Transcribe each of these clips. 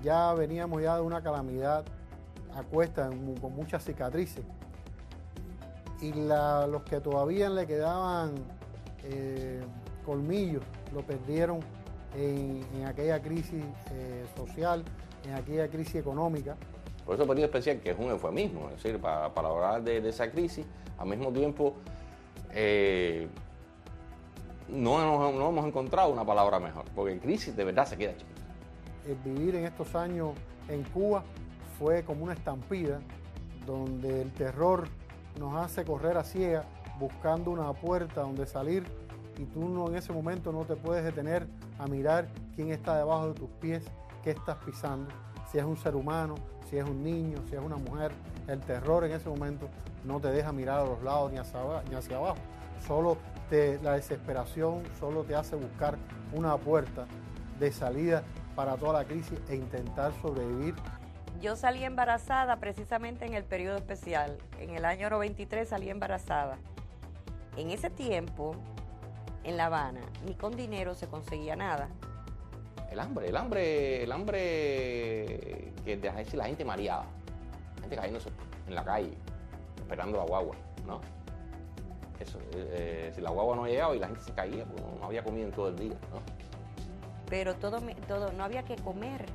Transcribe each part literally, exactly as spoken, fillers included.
ya veníamos ya de una calamidad a cuesta, con muchas cicatrices. Y la, los que todavía le quedaban eh, colmillos, lo perdieron en, en aquella crisis eh, social, en aquella crisis económica. Por eso periodo especial, que es un eufemismo, es decir, para, para hablar de, de esa crisis, al mismo tiempo eh, no, hemos, no hemos encontrado una palabra mejor, porque crisis de verdad se queda chiquita. El vivir en estos años en Cuba fue como una estampida, donde el terror nos hace correr a ciegas, buscando una puerta donde salir, y tú no, en ese momento no te puedes detener a mirar quién está debajo de tus pies, qué estás pisando, si es un ser humano, si es un niño, si es una mujer. El terror en ese momento no te deja mirar a los lados ni hacia, ni hacia abajo. Solo te, la desesperación solo te hace buscar una puerta de salida para toda la crisis e intentar sobrevivir. Yo salí embarazada precisamente en el periodo especial. En el año noventa y tres salí embarazada. En ese tiempo, en La Habana, ni con dinero se conseguía nada. El hambre, el hambre, el hambre que deja decir la gente mareada. La gente cayéndose en la calle, esperando la guagua, ¿no? Eso, eh, si la guagua no llegaba y la gente se caía, pues no había comido en todo el día, ¿no? Pero todo, todo, no había que comer.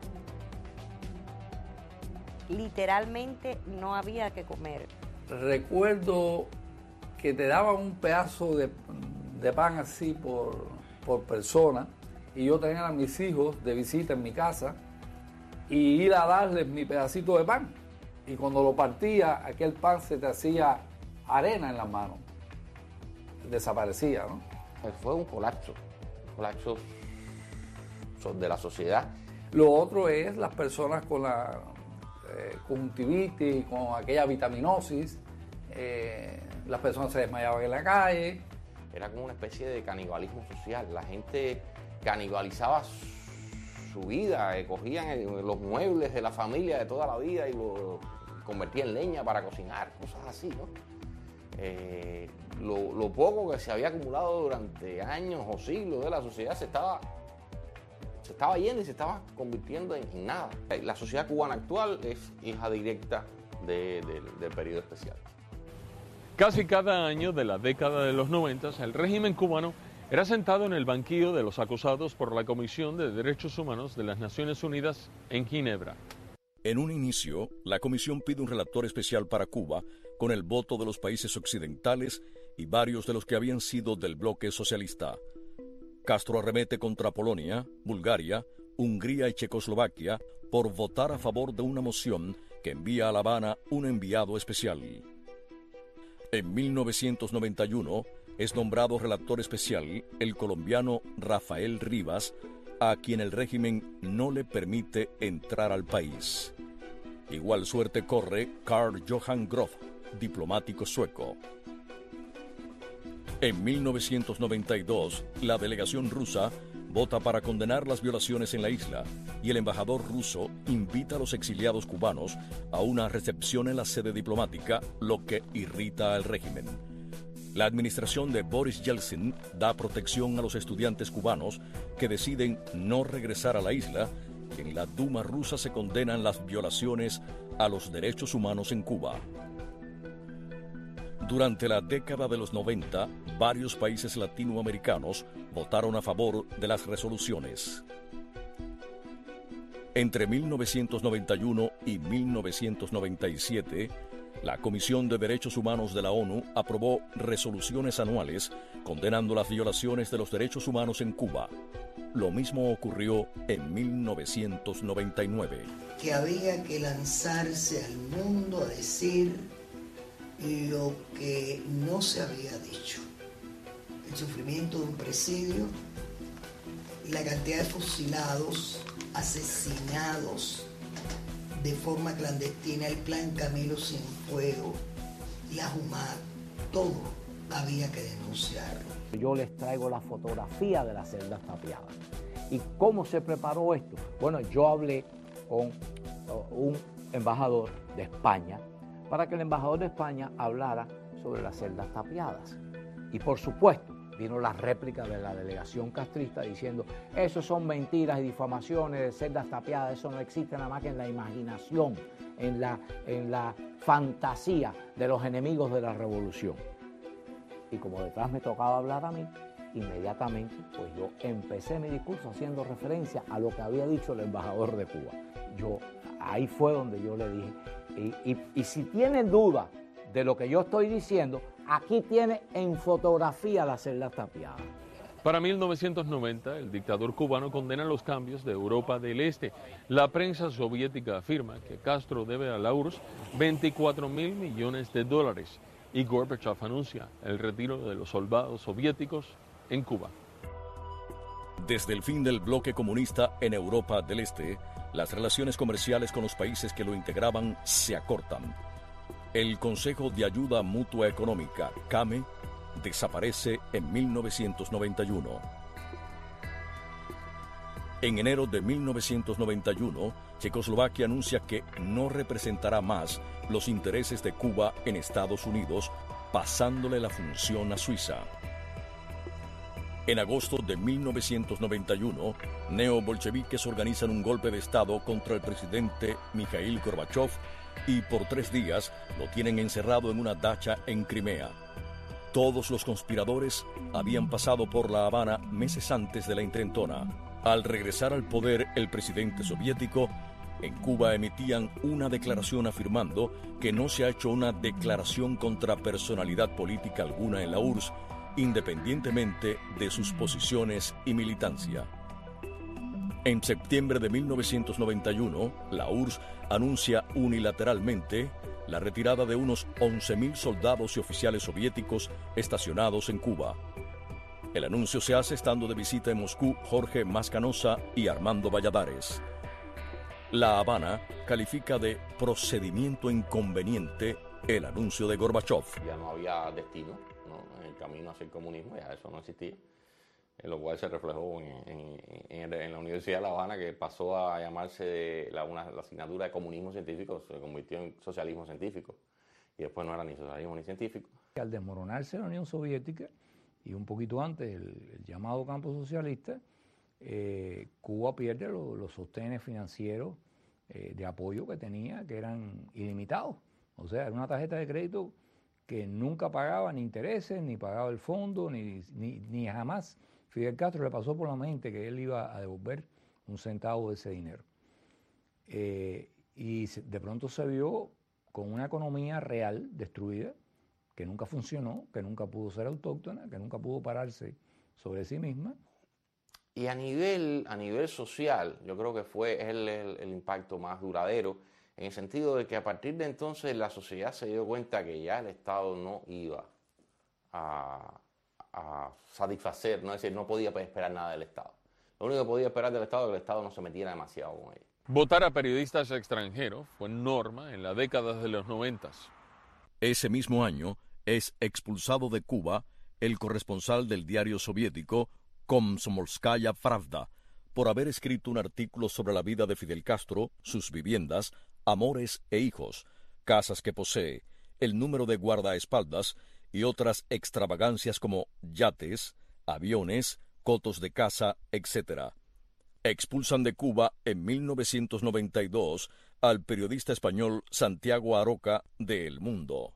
Literalmente no había que comer. Recuerdo que te daban un pedazo de, de pan así por, por persona, y yo tenía a mis hijos de visita en mi casa y ir a darles mi pedacito de pan. Y cuando lo partía, aquel pan se te hacía arena en las manos. Desaparecía, ¿no? Fue un colapso, un colapso de la sociedad. Lo otro es las personas con la eh, conjuntivitis, con aquella vitaminosis, eh, las personas se desmayaban en la calle. Era como una especie de canibalismo social. La gente canibalizaba su vida, eh, cogían el, los muebles de la familia de toda la vida y lo convertían en leña para cocinar, cosas así, ¿no? Eh, lo, lo poco que se había acumulado durante años o siglos de la sociedad se estaba, se estaba yendo y se estaba convirtiendo en, en nada. La sociedad cubana actual es hija directa de, de, del periodo especial. Casi cada año de la década de los noventas, el régimen cubano era sentado en el banquillo de los acusados por la Comisión de Derechos Humanos de las Naciones Unidas en Ginebra. En un inicio, la comisión pide un relator especial para Cuba con el voto de los países occidentales y varios de los que habían sido del bloque socialista. Castro arremete contra Polonia, Bulgaria, Hungría y Checoslovaquia por votar a favor de una moción que envía a La Habana un enviado especial. En mil novecientos noventa y uno es nombrado relator especial el colombiano Rafael Rivas, a quien el régimen no le permite entrar al país. Igual suerte corre Carl Johan Groth, diplomático sueco. En mil novecientos noventa y dos, la delegación rusa vota para condenar las violaciones en la isla y el embajador ruso invita a los exiliados cubanos a una recepción en la sede diplomática, lo que irrita al régimen. La administración de Boris Yeltsin da protección a los estudiantes cubanos que deciden no regresar a la isla, y en la Duma rusa se condenan las violaciones a los derechos humanos en Cuba. Durante la década de los noventa, varios países latinoamericanos votaron a favor de las resoluciones. Entre mil novecientos noventa y uno y mil novecientos noventa y siete, la Comisión de Derechos Humanos de la ONU aprobó resoluciones anuales condenando las violaciones de los derechos humanos en Cuba. Lo mismo ocurrió en mil novecientos noventa y nueve. Que había que lanzarse al mundo a decir lo que no se había dicho. El sufrimiento de un presidio, la cantidad de fusilados, asesinados de forma clandestina, el plan Camilo Cienfuegos, la Jumar, todo había que denunciarlo. Yo les traigo la fotografía de las celdas tapiadas. ¿Y cómo se preparó esto? Bueno, yo hablé con un embajador de España para que el embajador de España hablara sobre las celdas tapiadas. Y por supuesto, vino la réplica de la delegación castrista diciendo, eso son mentiras y difamaciones de celdas tapiadas, eso no existe nada más que en la imaginación, en la, en la fantasía de los enemigos de la revolución. Y como detrás me tocaba hablar a mí, inmediatamente pues yo empecé mi discurso haciendo referencia a lo que había dicho el embajador de Cuba. Yo, ahí fue donde yo le dije, y, y, y si tienen duda de lo que yo estoy diciendo, aquí tiene en fotografía las celdas tapiadas. Para mil novecientos noventa, el dictador cubano condena los cambios de Europa del Este. La prensa soviética afirma que Castro debe a la U R S S veinticuatro mil millones de dólares y Gorbachev anuncia el retiro de los soldados soviéticos en Cuba. Desde el fin del bloque comunista en Europa del Este, las relaciones comerciales con los países que lo integraban se acortan. El Consejo de Ayuda Mutua Económica, C A M E, desaparece en mil novecientos noventa y uno. En enero de mil novecientos noventa y uno, Checoslovaquia anuncia que no representará más los intereses de Cuba en Estados Unidos, pasándole la función a Suiza. En agosto de mil novecientos noventa y uno, neobolcheviques organizan un golpe de Estado contra el presidente Mikhail Gorbachev y por tres días lo tienen encerrado en una dacha en Crimea. Todos los conspiradores habían pasado por La Habana meses antes de la intentona. Al regresar al poder el presidente soviético, en Cuba emitían una declaración afirmando que no se ha hecho una declaración contra personalidad política alguna en la U R S S, independientemente de sus posiciones y militancia. En septiembre de mil novecientos noventa y uno, la U R S S anuncia unilateralmente la retirada de unos once mil soldados y oficiales soviéticos estacionados en Cuba. El anuncio se hace estando de visita en Moscú Jorge Mascanosa y Armando Valladares. La Habana califica de procedimiento inconveniente el anuncio de Gorbachev. Ya no había destino, ¿no?, en el camino hacia el comunismo, ya eso no existía. En lo cual se reflejó en, en, en, en la Universidad de La Habana, que pasó a llamarse la, una, la asignatura de comunismo científico, se convirtió en socialismo científico. Y después no era ni socialismo ni científico. Al desmoronarse la Unión Soviética, y un poquito antes el, el llamado campo socialista, eh, Cuba pierde lo, los sostenes financieros eh, de apoyo que tenía, que eran ilimitados. O sea, era una tarjeta de crédito que nunca pagaba ni intereses, ni pagaba el fondo, ni, ni, ni jamás Fidel Castro le pasó por la mente que él iba a devolver un centavo de ese dinero. Eh, y de pronto se vio con una economía real destruida, que nunca funcionó, que nunca pudo ser autóctona, que nunca pudo pararse sobre sí misma. Y a nivel, a nivel social, yo creo que fue el, el, el impacto más duradero, en el sentido de que a partir de entonces la sociedad se dio cuenta que ya el Estado no iba a... a satisfacer, ¿no? Es decir, no podía esperar nada del Estado. Lo único que podía esperar del Estado es que el Estado no se metiera demasiado con ellos. Votar a periodistas extranjeros fue norma en la década de los noventas. Ese mismo año es expulsado de Cuba el corresponsal del diario soviético Komsomolskaya Pravda por haber escrito un artículo sobre la vida de Fidel Castro, sus viviendas, amores e hijos, casas que posee, el número de guardaespaldas y otras extravagancias como yates, aviones, cotos de caza, etcétera. Expulsan de Cuba en mil novecientos noventa y dos al periodista español Santiago Aroca de El Mundo.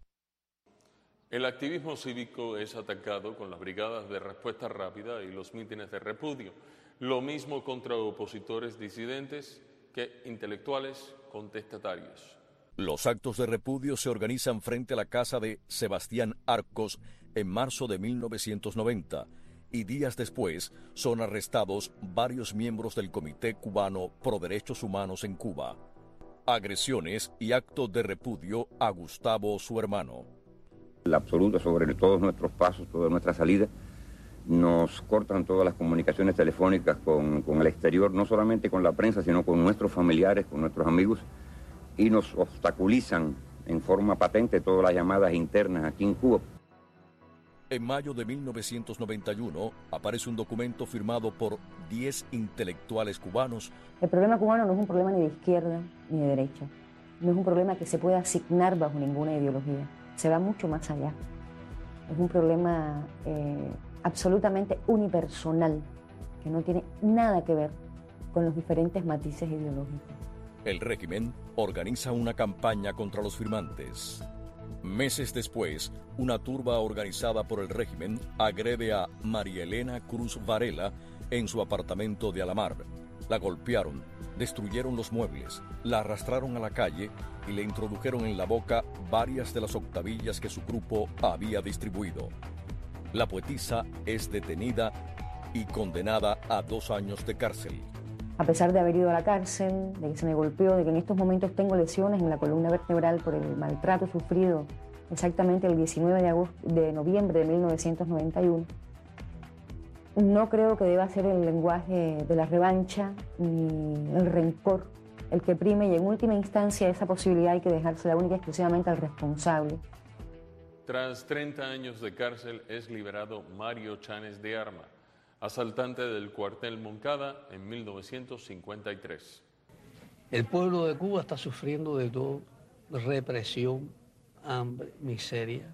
El activismo cívico es atacado con las brigadas de respuesta rápida y los mítines de repudio. Lo mismo contra opositores disidentes que intelectuales contestatarios. Los actos de repudio se organizan frente a la casa de Sebastián Arcos en marzo de mil novecientos noventa y días después son arrestados varios miembros del Comité Cubano Pro Derechos Humanos en Cuba. Agresiones y actos de repudio a Gustavo, su hermano. La absoluta sobre todos nuestros pasos, toda nuestra salida. Nos cortan todas las comunicaciones telefónicas con, con el exterior, no solamente con la prensa, sino con nuestros familiares, con nuestros amigos. Y nos obstaculizan en forma patente todas las llamadas internas aquí en Cuba. En mayo de mil novecientos noventa y uno aparece un documento firmado por diez intelectuales cubanos. El problema cubano no es un problema ni de izquierda ni de derecha. No es un problema que se pueda asignar bajo ninguna ideología. Se va mucho más allá. Es un problema eh, absolutamente unipersonal, que no tiene nada que ver con los diferentes matices ideológicos. El régimen organiza una campaña contra los firmantes. Meses después, una turba organizada por el régimen agrede a María Elena Cruz Varela en su apartamento de Alamar. La golpearon, destruyeron los muebles, la arrastraron a la calle y le introdujeron en la boca varias de las octavillas que su grupo había distribuido. La poetisa es detenida y condenada a dos años de cárcel. A pesar de haber ido a la cárcel, de que se me golpeó, de que en estos momentos tengo lesiones en la columna vertebral por el maltrato sufrido exactamente el diecinueve de, agosto, de noviembre de mil novecientos noventa y uno, no creo que deba ser el lenguaje de la revancha ni el rencor el que prime, y en última instancia esa posibilidad hay que dejársela única y exclusivamente al responsable. Tras treinta años de cárcel es liberado Mario Chanes de Arma, asaltante del cuartel Moncada en mil novecientos cincuenta y tres. El pueblo de Cuba está sufriendo de todo: represión, hambre, miseria,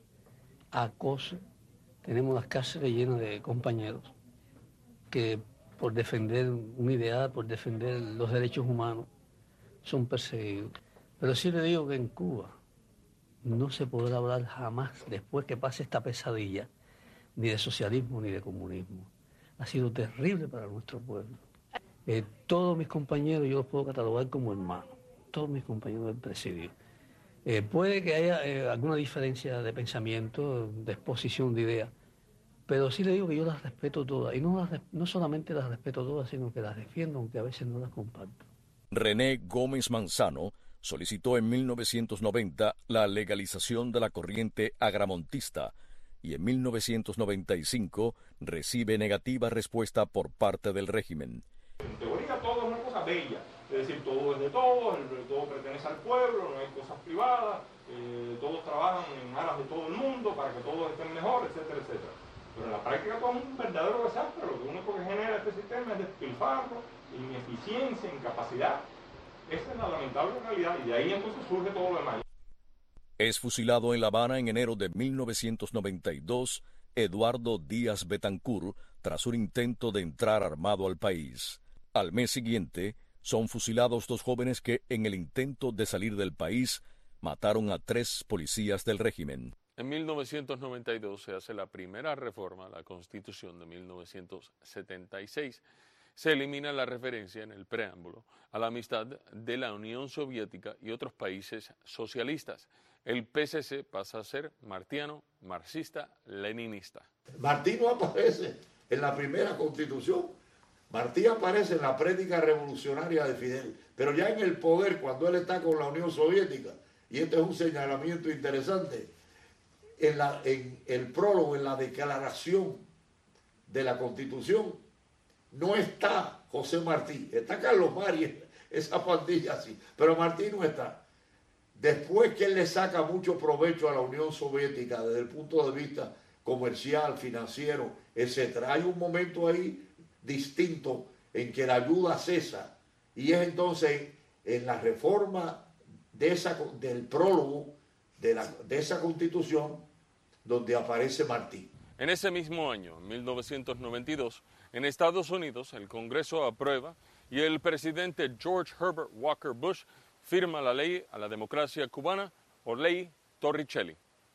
acoso. Tenemos las cárceles llenas de compañeros que por defender una ideal, por defender los derechos humanos, son perseguidos. Pero sí le digo que en Cuba no se podrá hablar jamás, después que pase esta pesadilla, ni de socialismo ni de comunismo. Ha sido terrible para nuestro pueblo. Eh, todos mis compañeros yo los puedo catalogar como hermanos, todos mis compañeros del presidio. Eh, puede que haya eh, alguna diferencia de pensamiento, de exposición de ideas, pero sí le digo que yo las respeto todas, y no, las, no solamente las respeto todas, sino que las defiendo, aunque a veces no las comparto. René Gómez Manzano solicitó en mil novecientos noventa la legalización de la corriente agramontista y en mil novecientos noventa y cinco recibe negativa respuesta por parte del régimen. En teoría todo es una cosa bella, es decir, todo es de todos, todo pertenece al pueblo, no hay cosas privadas, eh, todos trabajan en aras de todo el mundo para que todos estén mejor, etcétera, etcétera. Pero en la práctica todo es un verdadero desastre. Lo único que genera este sistema es despilfarro, ineficiencia, incapacidad. Esa es la lamentable realidad, y de ahí entonces surge todo lo demás. Es fusilado en La Habana en enero de mil novecientos noventa y dos Eduardo Díaz Betancur tras un intento de entrar armado al país. Al mes siguiente son fusilados dos jóvenes que en el intento de salir del país mataron a tres policías del régimen. En mil novecientos noventa y dos se hace la primera reforma a la Constitución de mil novecientos setenta y seis. Se elimina la referencia en el preámbulo a la amistad de la Unión Soviética y otros países socialistas. El P C C pasa a ser martiano, marxista, leninista. Martí no aparece en la primera Constitución. Martí aparece en la prédica revolucionaria de Fidel, pero ya en el poder, cuando él está con la Unión Soviética, y este es un señalamiento interesante, en, la, en el prólogo, en la declaración de la Constitución, no está José Martí, está Carlos Mari, esa pandilla así, pero Martí no está. Después que él le saca mucho provecho a la Unión Soviética desde el punto de vista comercial, financiero, etcétera, hay un momento ahí distinto en que la ayuda cesa, y es entonces en la reforma de esa, del prólogo de, la, de esa Constitución donde aparece Martí. En ese mismo año, en mil novecientos noventa y dos, en Estados Unidos el Congreso aprueba y el presidente George Herbert Walker Bush firma la ley a la democracia cubana, o ley Torricelli.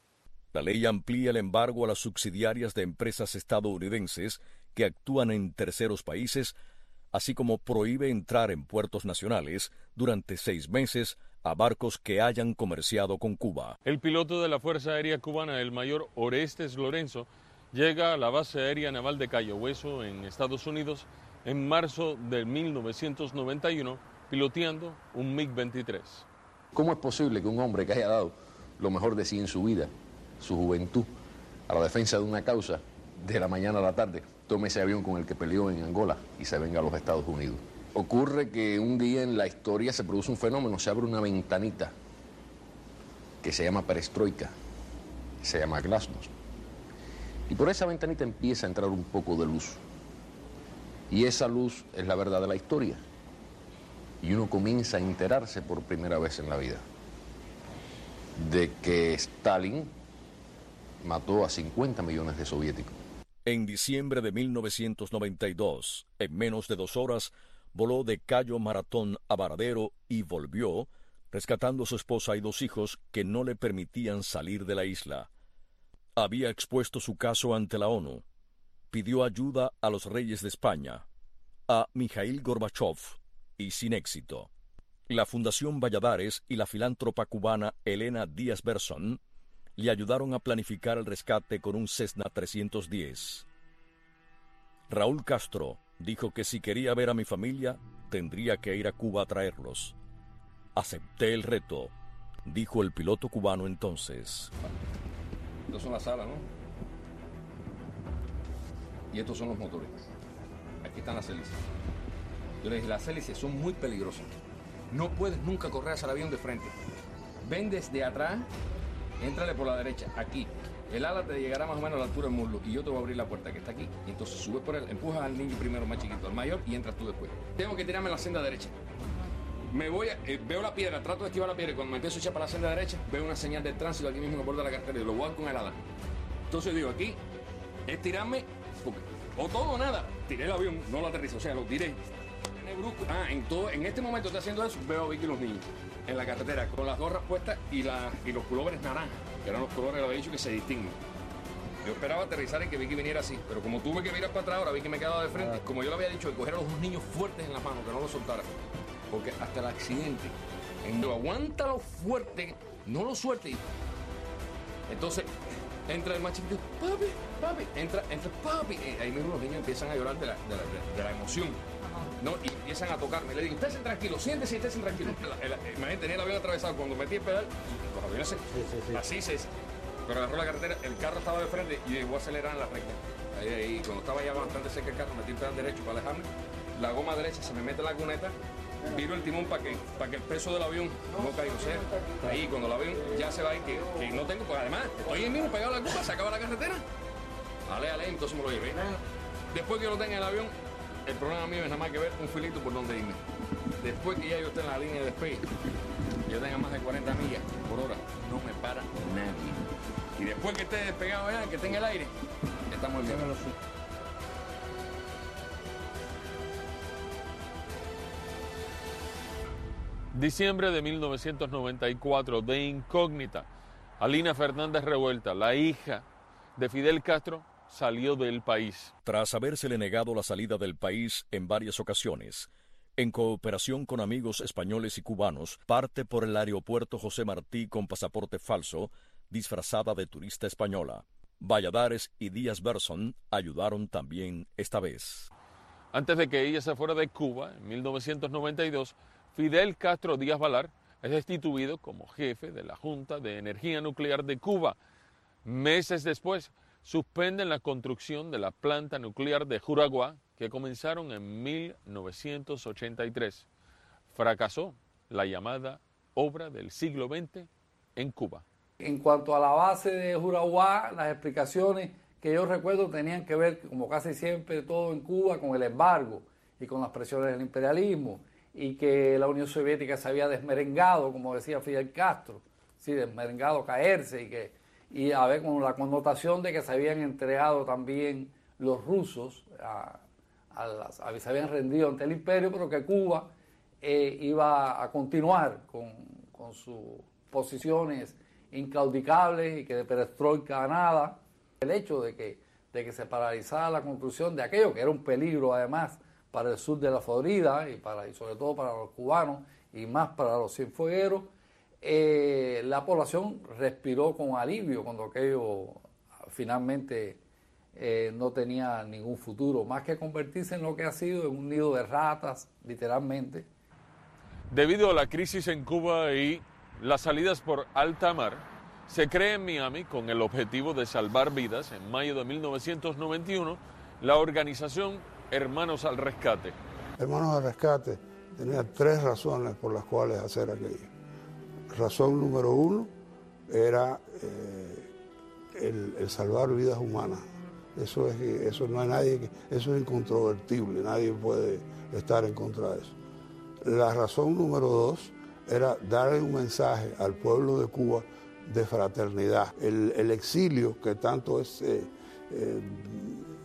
La ley amplía el embargo a las subsidiarias de empresas estadounidenses que actúan en terceros países, así como prohíbe entrar en puertos nacionales durante seis meses a barcos que hayan comerciado con Cuba. El piloto de la Fuerza Aérea Cubana, el mayor Orestes Lorenzo, llega a la base aérea naval de Cayo Hueso, en Estados Unidos, en marzo de mil novecientos noventa y uno, piloteando un MiG veintitrés. ¿Cómo es posible que un hombre que haya dado lo mejor de sí en su vida, su juventud, a la defensa de una causa, de la mañana a la tarde, tome ese avión con el que peleó en Angola y se venga a los Estados Unidos? Ocurre que un día en la historia se produce un fenómeno, se abre una ventanita que se llama perestroika, se llama glasnost. Y por esa ventanita empieza a entrar un poco de luz. Y esa luz es la verdad de la historia. Y uno comienza a enterarse por primera vez en la vida de que Stalin mató a cincuenta millones de soviéticos. En diciembre de mil novecientos noventa y dos, en menos de dos horas, voló de Cayo Maratón a Varadero y volvió, rescatando a su esposa y dos hijos que no le permitían salir de la isla. Había expuesto su caso ante la ONU. Pidió ayuda a los reyes de España, a Mikhail Gorbachev, y sin éxito. La Fundación Valladares y la filántropa cubana Elena Díaz Berson le ayudaron a planificar el rescate con un Cessna trescientos diez. Raúl Castro dijo que si quería ver a mi familia, tendría que ir a Cuba a traerlos. Acepté el reto, dijo el piloto cubano entonces. Estas son las salas, ¿no? Y estos son los motores. Aquí están las hélices. Yo les dije, las hélices son muy peligrosas. No puedes nunca correr hacia el avión de frente. Ven desde atrás, éntrale por la derecha, aquí. El ala te llegará más o menos a la altura del muslo y yo te voy a abrir la puerta que está aquí. Y entonces subes por él, empujas al niño primero más chiquito, al mayor, y entras tú después. Tengo que tirarme a la senda derecha. Me voy a, eh, veo la piedra, trato de esquivar la piedra y cuando me empiezo a echar para la senda derecha, veo una señal de tránsito aquí mismo en el borde de la carretera y lo voy a dar con el ala. Entonces digo, aquí es tirarme, porque, o todo o nada. Tiré el avión, no lo aterrizo, o sea, lo tiré. Ah, en, todo, en este momento estoy haciendo eso, veo a Vicky y los niños en la carretera con las gorras puestas y, la, y los pulóveres naranjas, que eran los colores, lo había dicho, que se distinguen. Yo esperaba aterrizar y que Vicky viniera así, pero como tuve que mirar para atrás, ahora Vicky me quedaba de frente. Como yo le había dicho, de coger a los dos niños fuertes en las manos, que no los soltara. Porque hasta el accidente, en lo aguántalo fuerte, no lo suelte. Entonces, entra el más chiquito, papi, papi, entra, entra, papi. Ahí mismo los niños empiezan a llorar de la, de la, de, de la emoción. ¿No? Y empiezan a tocarme. Le digo, esténse tranquilos, siéntese y estése tranquilos. Imagínate, tenía el avión atravesado. Cuando metí el pedal, los aviones se, sí, sí, sí. así se... Pero agarró la carretera, el carro estaba de frente y yo voy a acelerar en la recta. Ahí, ahí, cuando estaba ya bastante cerca el carro, metí el pedal derecho para alejarme. La goma derecha se me mete en la cuneta, viro el timón para que, para que el peso del avión no caiga. O sea, ahí cuando el avión ya se va y que, que no tengo, pues además, estoy ahí mismo pegado a la curva, se acaba la carretera. Ale, ale, entonces me lo llevé. Después que yo lo tenga en el avión, el problema mío es nada más que ver un filito por donde irme. Después que ya yo esté en la línea de despegue, yo tenga más de cuarenta millas por hora, no me para nadie. Y después que esté despegado ya, que tenga el aire, estamos bien. Diciembre de mil novecientos noventa y cuatro, de incógnita. Alina Fernández Revuelta, la hija de Fidel Castro, salió del país. Tras habérsele negado la salida del país en varias ocasiones, en cooperación con amigos españoles y cubanos, parte por el aeropuerto José Martí con pasaporte falso, disfrazada de turista española. Valladares y Díaz Berson ayudaron también esta vez. Antes de que ella se fuera de Cuba, en mil novecientos noventa y dos, Fidel Castro Díaz Balar es destituido como jefe de la Junta de Energía Nuclear de Cuba. Meses después, suspenden la construcción de la planta nuclear de Juraguá, que comenzaron en mil novecientos ochenta y tres. Fracasó la llamada obra del siglo veinte en Cuba. En cuanto a la base de Juraguá, las explicaciones que yo recuerdo tenían que ver, como casi siempre todo en Cuba, con el embargo y con las presiones del imperialismo, y que la Unión Soviética se había desmerengado, como decía Fidel Castro, sí, desmerengado, caerse, y que y a ver, con la connotación de que se habían entregado también los rusos, a, a las, a, se habían rendido ante el imperio, pero que Cuba eh, iba a continuar con, con sus posiciones inclaudicables y que de perestroika nada. El hecho de que, de que se paralizara la construcción de aquello, que era un peligro además para el sur de la Florida y, para, y sobre todo para los cubanos y más para los cienfuegueros, Eh, la población respiró con alivio cuando aquello finalmente eh, no tenía ningún futuro, más que convertirse en lo que ha sido, en un nido de ratas, literalmente. Debido a la crisis en Cuba y las salidas por alta mar, se crea en Miami, con el objetivo de salvar vidas, en mayo de mil novecientos noventa y uno, la organización Hermanos al Rescate. Hermanos al Rescate tenía tres razones por las cuales hacer aquello. Razón número uno era eh, el, el salvar vidas humanas. Eso es que eso no hay nadie que, eso es incontrovertible, nadie puede estar en contra de eso. La razón número dos era darle un mensaje al pueblo de Cuba de fraternidad. El, el exilio que tanto es eh, eh,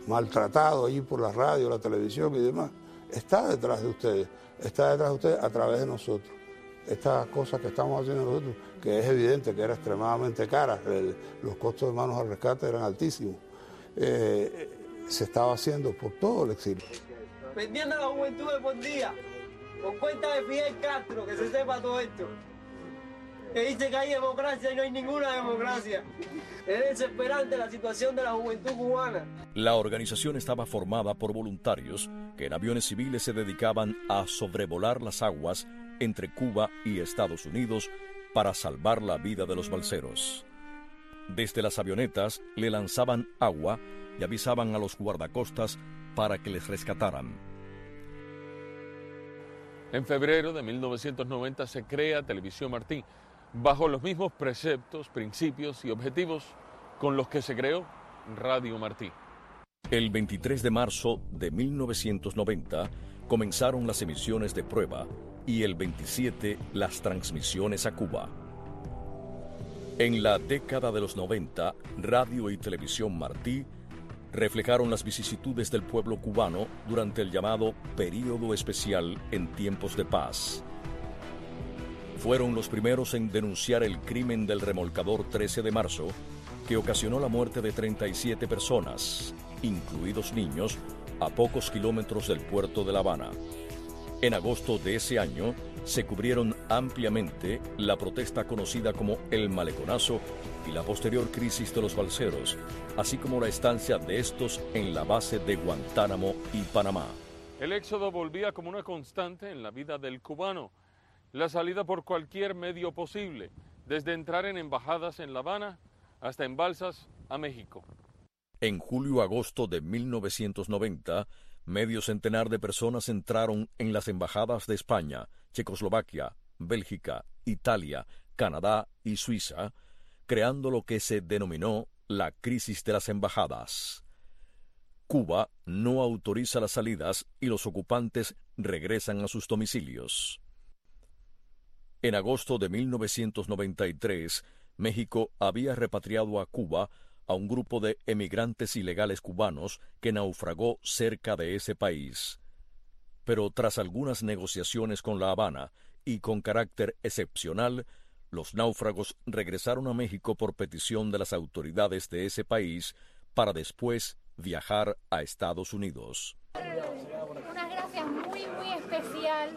maltratado allí por la radio, la televisión y demás, está detrás de ustedes, está detrás de ustedes a través de nosotros. Estas cosas que estamos haciendo nosotros, que es evidente que era extremadamente cara, el, los costos de manos al rescate eran altísimos, eh, se estaba haciendo por todo el exilio. Vendiendo a la juventud de por día, por cuenta de Fidel Castro, que se sepa todo esto. Que dice que hay democracia y no hay ninguna democracia. Es desesperante la situación de la juventud cubana. La organización estaba formada por voluntarios que en aviones civiles se dedicaban a sobrevolar las aguas entre Cuba y Estados Unidos para salvar la vida de los balseros. Desde las avionetas le lanzaban agua y avisaban a los guardacostas para que les rescataran. En febrero de mil novecientos noventa se crea Televisión Martí, bajo los mismos preceptos, principios y objetivos con los que se creó Radio Martí. El veintitrés de marzo de mil novecientos noventa comenzaron las emisiones de prueba y el veintisiete las transmisiones a Cuba. En la década de los noventa, Radio y Televisión Martí reflejaron las vicisitudes del pueblo cubano durante el llamado Período Especial en tiempos de paz. Fueron los primeros en denunciar el crimen del remolcador trece de marzo, que ocasionó la muerte de treinta y siete personas, incluidos niños, a pocos kilómetros del puerto de La Habana. En agosto de ese año, se cubrieron ampliamente la protesta conocida como el Maleconazo y la posterior crisis de los balseros, así como la estancia de estos en la base de Guantánamo y Panamá. El éxodo volvía como una constante en la vida del cubano. La salida por cualquier medio posible, desde entrar en embajadas en La Habana hasta en balsas a México. En julio-agosto de mil novecientos noventa, medio centenar de personas entraron en las embajadas de España, Checoslovaquia, Bélgica, Italia, Canadá y Suiza, creando lo que se denominó la crisis de las embajadas. Cuba no autoriza las salidas y los ocupantes regresan a sus domicilios. En agosto de mil novecientos noventa y tres, México había repatriado a Cuba a un grupo de emigrantes ilegales cubanos que naufragó cerca de ese país. Pero tras algunas negociaciones con La Habana y con carácter excepcional, los náufragos regresaron a México por petición de las autoridades de ese país para después viajar a Estados Unidos. Unas gracias muy, muy especial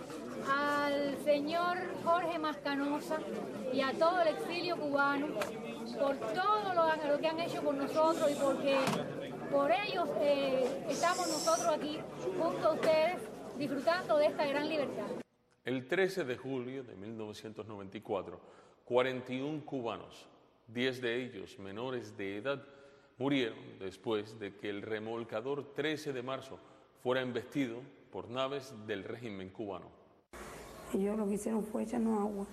al señor Jorge Mascanosa y a todo el exilio cubano por todo lo, lo que han hecho por nosotros y porque por ellos eh, estamos nosotros aquí junto a ustedes disfrutando de esta gran libertad. El trece de julio de mil novecientos noventa y cuatro, cuarenta y uno cubanos, diez de ellos menores de edad, murieron después de que el remolcador trece de marzo fuera embestido por naves del régimen cubano. Ellos lo que hicieron fue echarnos agua.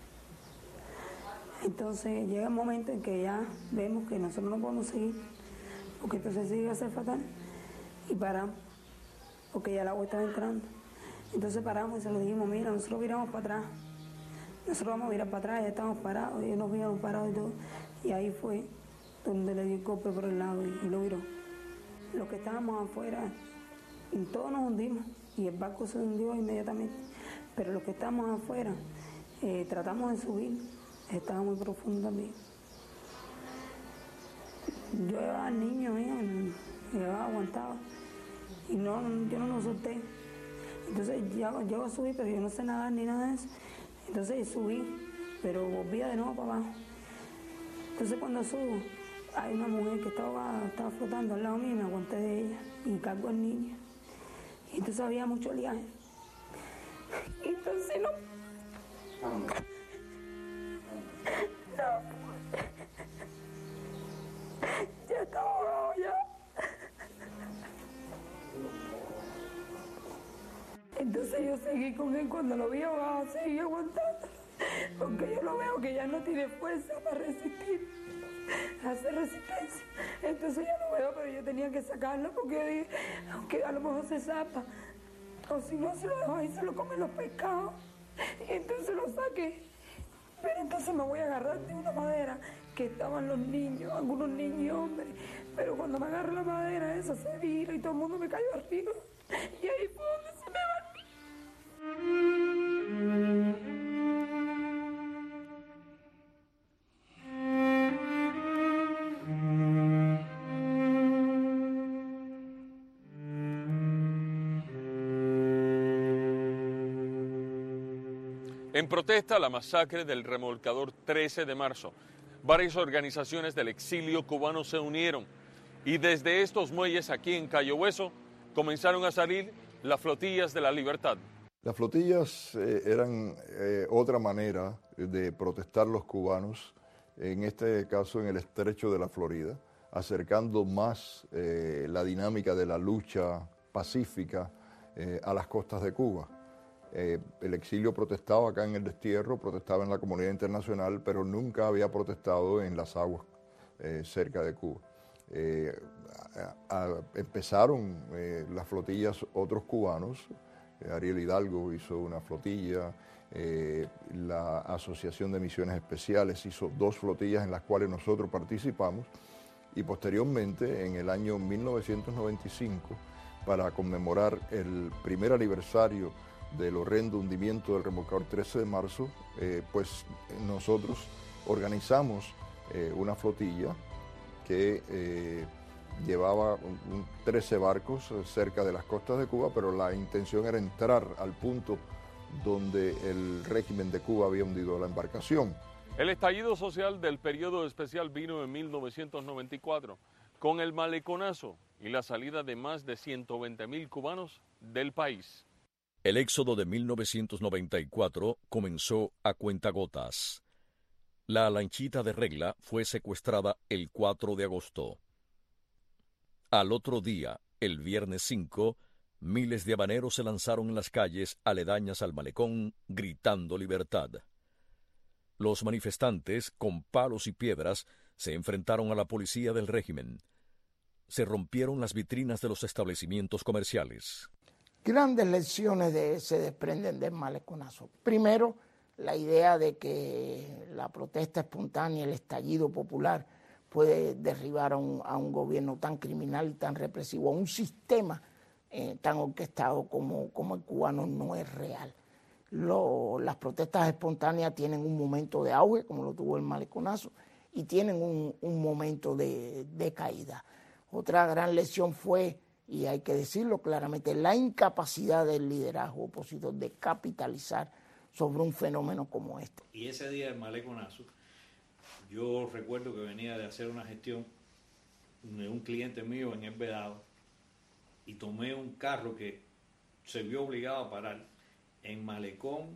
Entonces llega el momento en que ya vemos que nosotros no podemos seguir, porque entonces sí iba a ser fatal, y paramos, porque ya el agua estaba entrando. Entonces paramos y se lo dijimos, mira, nosotros viramos para atrás, nosotros vamos a virar para atrás, ya estamos parados, ellos nos habíamos parado y todo, y ahí fue donde le dio el golpe por el lado y, y lo viró. Los que estábamos afuera, todos nos hundimos, y el barco se hundió inmediatamente, pero los que estábamos afuera, eh, tratamos de subir, estaba muy profundo también. Yo llevaba al niño mío, llevaba, aguantaba, y no, yo no lo solté. Entonces yo, yo a subir, pero yo no sé nadar ni nada de eso. Entonces subí, pero volvía de nuevo para abajo. Entonces cuando subo, hay una mujer que estaba, estaba flotando al lado mío y me aguanté de ella y cargo al niño. Y entonces había mucho oleaje. Y entonces no... No. Ya estaba ahogado ya. Entonces yo seguí con él, cuando lo vi ahogado, seguí aguantando. Porque yo lo veo que ya no tiene fuerza para resistir, hacer resistencia. Entonces ya lo veo, pero yo tenía que sacarlo porque yo dije, aunque a lo mejor se zapa, o si no se lo dejo ahí, se lo comen los pescados. Y entonces lo saqué. Pero entonces me voy a agarrar de una madera que estaban los niños, algunos niños y hombres. Pero cuando me agarro la madera esa se vira y todo el mundo me cayó arriba. Y ahí fue donde se me va. En protesta a la masacre del remolcador trece de marzo, varias organizaciones del exilio cubano se unieron y desde estos muelles aquí en Cayo Hueso comenzaron a salir las flotillas de la libertad. Las flotillas eh, eran eh, otra manera de protestar los cubanos, en este caso en el estrecho de la Florida, acercando más eh, la dinámica de la lucha pacífica eh, a las costas de Cuba. Eh, el exilio protestaba acá en el destierro, protestaba en la comunidad internacional, pero nunca había protestado en las aguas eh, cerca de Cuba. Eh, a, a, empezaron eh, las flotillas otros cubanos, eh, Ariel Hidalgo hizo una flotilla, eh, la Asociación de Misiones Especiales hizo dos flotillas en las cuales nosotros participamos, y posteriormente, en el año mil novecientos noventa y cinco, para conmemorar el primer aniversario del horrendo hundimiento del remolcador trece de marzo, eh, pues nosotros organizamos eh, una flotilla que eh, llevaba un, un trece barcos cerca de las costas de Cuba, pero la intención era entrar al punto donde el régimen de Cuba había hundido la embarcación. El estallido social del periodo especial vino en mil novecientos noventa y cuatro, con el maleconazo y la salida de más de ciento veinte mil cubanos del país. El éxodo de mil novecientos noventa y cuatro comenzó a cuentagotas. La lanchita de Regla fue secuestrada el cuatro de agosto. Al otro día, el viernes cinco, miles de habaneros se lanzaron en las calles aledañas al malecón gritando libertad. Los manifestantes, con palos y piedras, se enfrentaron a la policía del régimen. Se rompieron las vitrinas de los establecimientos comerciales. Grandes lecciones de, se desprenden del maleconazo. Primero, la idea de que la protesta espontánea, el estallido popular, puede derribar a un, a un gobierno tan criminal y tan represivo, a un sistema eh, tan orquestado como, como el cubano no es real. Lo, las protestas espontáneas tienen un momento de auge, como lo tuvo el maleconazo, y tienen un, un momento de, de caída. Otra gran lección fue, y hay que decirlo claramente, la incapacidad del liderazgo opositor de capitalizar sobre un fenómeno como este. Y ese día del maleconazo, yo recuerdo que venía de hacer una gestión de un cliente mío en El Vedado y tomé un carro que se vio obligado a parar en Malecón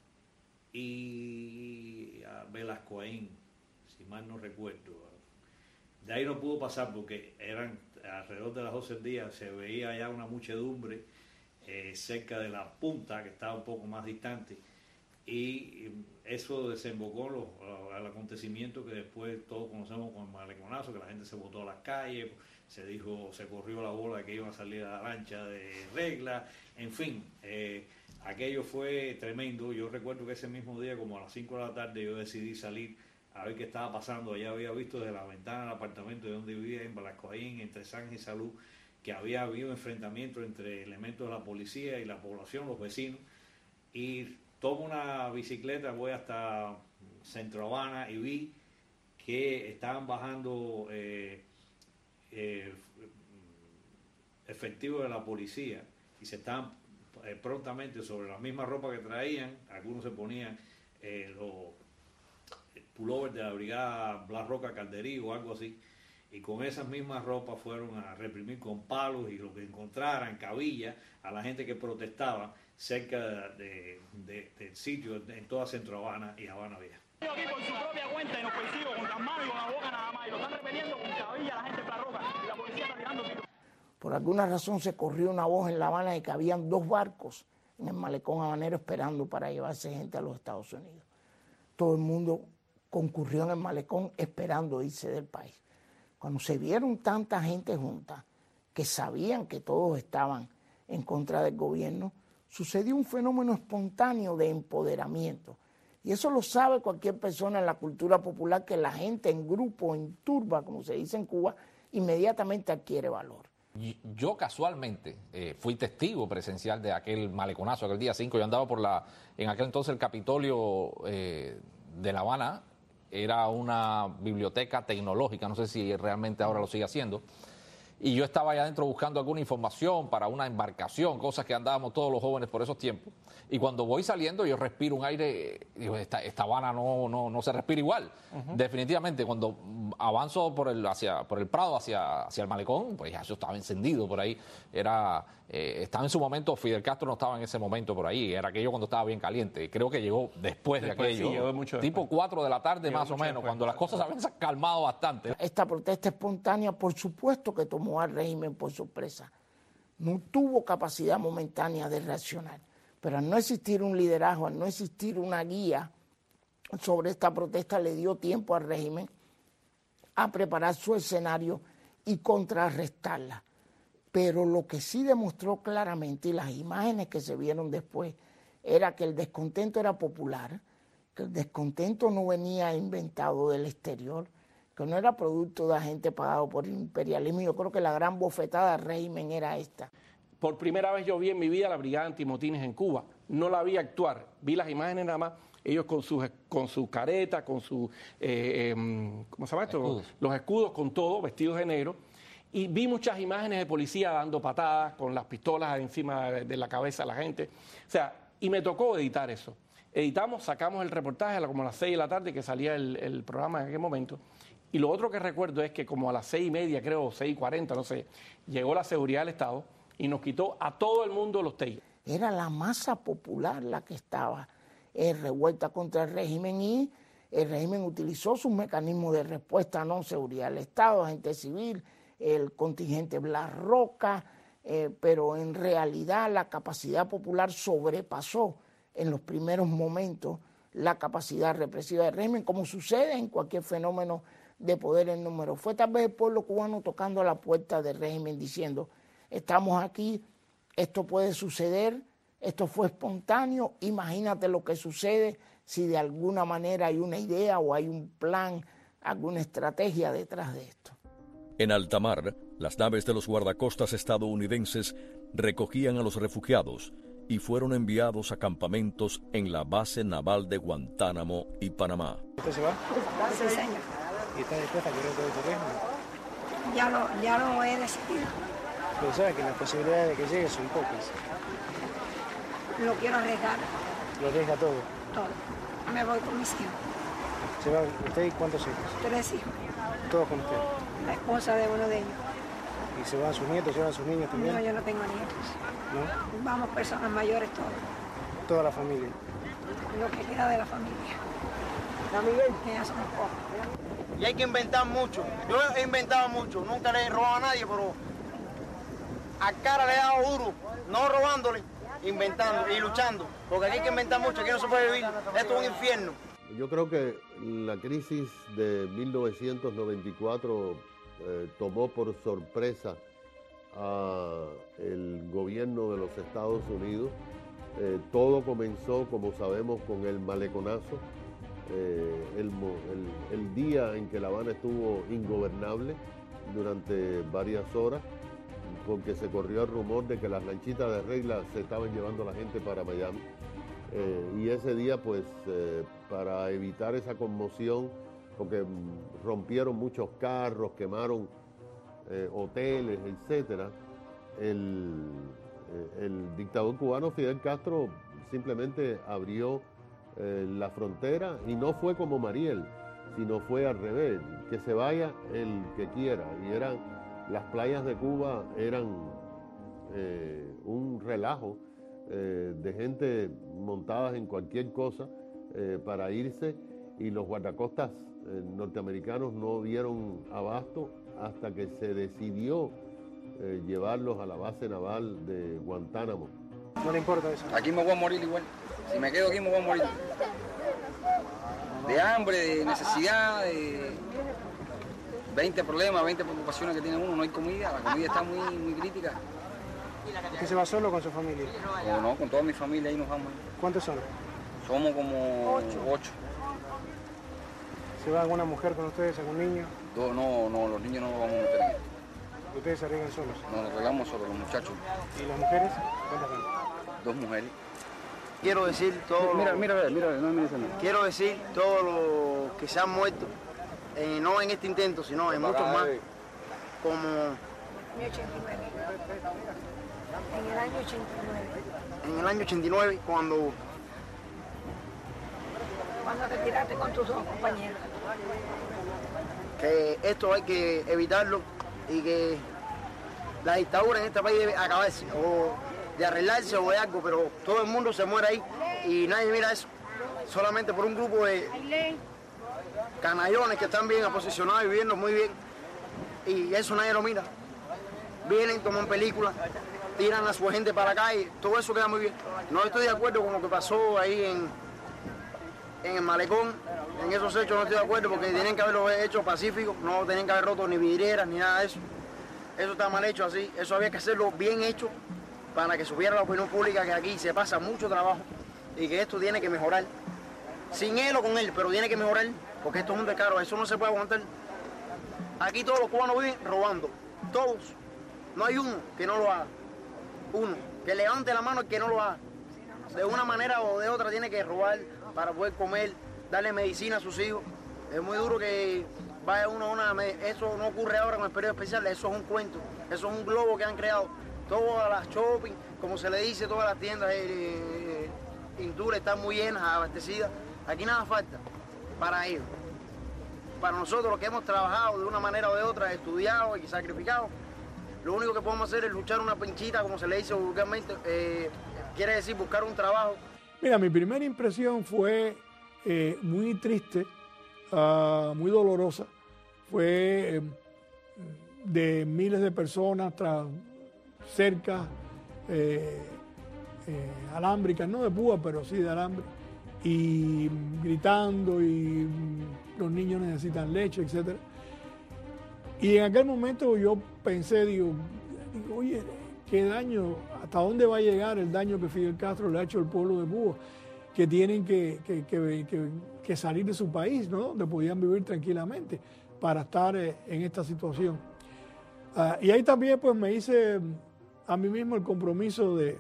y a Velascoaín, si mal no recuerdo. De ahí no pudo pasar porque eran alrededor de las doce del día, se veía ya una muchedumbre eh, cerca de la punta, que estaba un poco más distante, y eso desembocó los, al acontecimiento que después todos conocemos como el maleconazo, que la gente se botó a las calles, se dijo, se corrió la bola de que iban a salir a la lancha de Regla, en fin, eh, aquello fue tremendo. Yo recuerdo que ese mismo día, como a las cinco de la tarde, yo decidí salir a ver qué estaba pasando. Allá había visto desde la ventana del apartamento de donde vivía, en Velascoaín, entre Sánchez y Salud, que había habido enfrentamientos entre elementos de la policía y la población, los vecinos, y tomo una bicicleta, voy hasta Centro Habana y vi que estaban bajando eh, eh, efectivos de la policía y se estaban eh, prontamente sobre la misma ropa que traían, algunos se ponían eh, los pullovers de la brigada Blas Roca Calderí o algo así, y con esas mismas ropas fueron a reprimir con palos y lo que encontraran, cabillas, a la gente que protestaba cerca de, de, del sitio en toda Centro Habana y Habana Vieja. Aquí por su propia cuenta, inofensivo, con las manos y con la boca nada más, y lo están repeliendo con cabilla a la gente de Blas Roca y la policía está tirando tiros. Por alguna razón se corrió una voz en La Habana de que habían dos barcos en el malecón habanero esperando para llevarse gente a los Estados Unidos. Todo el mundo concurrió en el malecón esperando irse del país. Cuando se vieron tanta gente junta, que sabían que todos estaban en contra del gobierno, sucedió un fenómeno espontáneo de empoderamiento, Y eso lo sabe cualquier persona en la cultura popular, que la gente en grupo, en turba, como se dice en Cuba, inmediatamente adquiere valor. Yo casualmente eh, fui testigo presencial de aquel maleconazo, aquel día cinco. Yo andaba por la, en aquel entonces el Capitolio eh, de La Habana, era una biblioteca tecnológica, no sé si realmente ahora lo sigue haciendo, y yo estaba allá adentro buscando alguna información para una embarcación, cosas que andábamos todos los jóvenes por esos tiempos, y cuando voy saliendo yo respiro un aire, digo, esta, esta Habana no, no, no se respira igual. Uh-huh. Definitivamente, cuando avanzo por el, hacia, por el Prado hacia, hacia el malecón, pues ya eso estaba encendido por ahí, era, eh, estaba en su momento, Fidel Castro no estaba en ese momento por ahí, era aquello cuando estaba bien caliente, creo que llegó después, después de aquello, sí, llegó mucho tipo cuatro de la tarde llegó más o menos, después, cuando las cosas habían calmado bastante. Esta protesta espontánea, por supuesto que tomó al régimen por sorpresa, no tuvo capacidad momentánea de reaccionar, pero al no existir un liderazgo, al no existir una guía sobre esta protesta, le dio tiempo al régimen a preparar su escenario y contrarrestarla. Pero lo que sí demostró claramente, y las imágenes que se vieron después, era que el descontento era popular, que el descontento no venía inventado del exterior, que no era producto de gente pagado por el imperialismo. Yo creo que la gran bofetada del régimen era esta. Por primera vez yo vi en mi vida la brigada antimotines en Cuba. No la vi actuar, vi las imágenes nada más, ellos con sus con sus caretas, con sus, eh, eh, ¿cómo se llama esto? Escudos. Los escudos, con todo, vestidos de negro. Y vi muchas imágenes de policía dando patadas, con las pistolas encima de la cabeza de la gente. O sea, y me tocó editar eso. Editamos, sacamos el reportaje a como a las seis de la tarde, que salía el, el programa en aquel momento. Y lo otro que recuerdo es que como a las seis y media, creo, seis y cuarenta, no sé, llegó la seguridad del Estado y nos quitó a todo el mundo los teis. Era la masa popular la que estaba en revuelta contra el régimen, y el régimen utilizó sus mecanismos de respuesta, no seguridad del Estado, gente civil, el contingente Blas Roca, eh, pero en realidad la capacidad popular sobrepasó en los primeros momentos la capacidad represiva del régimen, como sucede en cualquier fenómeno de poder en número. Fue tal vez el pueblo cubano tocando a la puerta del régimen diciendo: estamos aquí, esto puede suceder, esto fue espontáneo, imagínate lo que sucede si de alguna manera hay una idea o hay un plan, alguna estrategia detrás de esto. En alta mar, las naves de los guardacostas estadounidenses recogían a los refugiados y fueron enviados a campamentos en la base naval de Guantánamo y Panamá. ¿Usted se va? Sí, señor. ¿Y está dispuesta a querer todo el régimen? Ya lo, ya lo he decidido. Pero sabe que las posibilidades de que llegue son pocas. Lo quiero arriesgar. ¿Lo arriesga todo? Todo. Me voy con mis hijos. ¿Se va usted y cuántos hijos? Tres hijos. ¿Todos con usted? La esposa de uno de ellos. ¿Y se van sus nietos, se van sus niños también? No, yo no tengo nietos. ¿No? Vamos personas mayores todos. Toda la familia. Lo que queda de la familia. ¿Ya, Miguel? Que ya somos pocos. Y hay que inventar mucho. Yo he inventado mucho. Nunca le he robado a nadie, pero a cara le he dado duro. No robándole, inventando y luchando. Porque aquí hay que inventar mucho, aquí no se puede vivir. Esto es un infierno. Yo creo que la crisis de mil novecientos noventa y cuatro eh, tomó por sorpresa al gobierno de los Estados Unidos. Eh, todo comenzó, como sabemos, con el maleconazo, eh, el, el, el día en que La Habana estuvo ingobernable durante varias horas, porque se corrió el rumor de que las lanchitas de regla se estaban llevando a la gente para Miami. Eh, y ese día, pues, eh, para evitar esa conmoción, porque rompieron muchos carros, quemaron eh, hoteles, etcétera, el, eh, el dictador cubano Fidel Castro simplemente abrió eh, la frontera, y no fue como Mariel, sino fue al revés, que se vaya el que quiera. Y eran, las playas de Cuba eran eh, un relajo eh, de gente montadas en cualquier cosa eh, para irse, y los guardacostas eh, norteamericanos no dieron abasto hasta que se decidió eh, llevarlos a la base naval de Guantánamo. ¿No le importa eso? Aquí me voy a morir igual. Si me quedo aquí me voy a morir. De hambre, de necesidad, de veinte problemas, veinte preocupaciones que tiene uno. No hay comida, la comida está muy, muy crítica. ¿Usted se va solo o con su familia? No, no, con toda mi familia ahí nos vamos. ¿Cuántos son? Somos como ocho. ocho. ¿Se va alguna mujer con ustedes, algún niño? No, no, no, los niños no los vamos a meter en esto. ¿Ustedes se arriesgan solos? Nos los regamos solos, los muchachos. ¿Y las mujeres? ¿Cuántas van? Dos mujeres. Quiero decir todo Mira, lo, mira, mira, mira, no me dicen. quiero decir todos los que se han muerto, eh, no en este intento, sino en muchos más, como En el año ochenta y nueve. en el año ochenta y nueve, cuando Cuando te tiraste con tus dos compañeros. que esto hay que evitarlo y que la dictadura en este país debe acabarse, o de arreglarse o de algo, pero todo el mundo se muere ahí y nadie mira eso, solamente por un grupo de canallones que están bien aposicionados y viviendo muy bien, y eso nadie lo mira. Vienen, toman películas, tiran a su gente para acá y todo eso queda muy bien. No estoy de acuerdo con lo que pasó ahí en, en el malecón, en esos hechos no estoy de acuerdo porque tienen que haberlo hecho pacífico, no tienen que haber roto ni vidrieras ni nada de eso. Eso está mal hecho así, eso había que hacerlo bien hecho para que supiera la opinión pública que aquí se pasa mucho trabajo y que esto tiene que mejorar. Sin él o con él, pero tiene que mejorar porque esto es un descaro, eso no se puede aguantar. Aquí todos los cubanos viven robando, todos. No hay uno que no lo haga. Uno, que levante la mano el que no lo haga. De una manera o de otra tiene que robar para poder comer, darle medicina a sus hijos. Es muy duro que vaya uno a una... Eso no ocurre ahora con el periodo especial, eso es un cuento, eso es un globo que han creado. Todas las shopping, como se le dice, todas las tiendas eh, Indura están muy llenas, abastecidas. Aquí nada falta para ellos. Para nosotros los que hemos trabajado de una manera o de otra, estudiado y sacrificado, lo único que podemos hacer es luchar una pinchita, como se le dice vulgarmente, eh, quiere decir buscar un trabajo. Mira, mi primera impresión fue eh, muy triste, uh, muy dolorosa. Fue eh, de miles de personas tras cercas eh, eh, alámbricas, no de púa, pero sí de alambre, y gritando, y los niños necesitan leche, etcétera. Y en aquel momento yo pensé, digo, digo, oye, qué daño, hasta dónde va a llegar el daño que Fidel Castro le ha hecho al pueblo de Cuba, que tienen que, que, que, que, que salir de su país, ¿no? Donde podían vivir tranquilamente para estar eh, en esta situación. Uh, y ahí también pues me hice a mí mismo el compromiso de,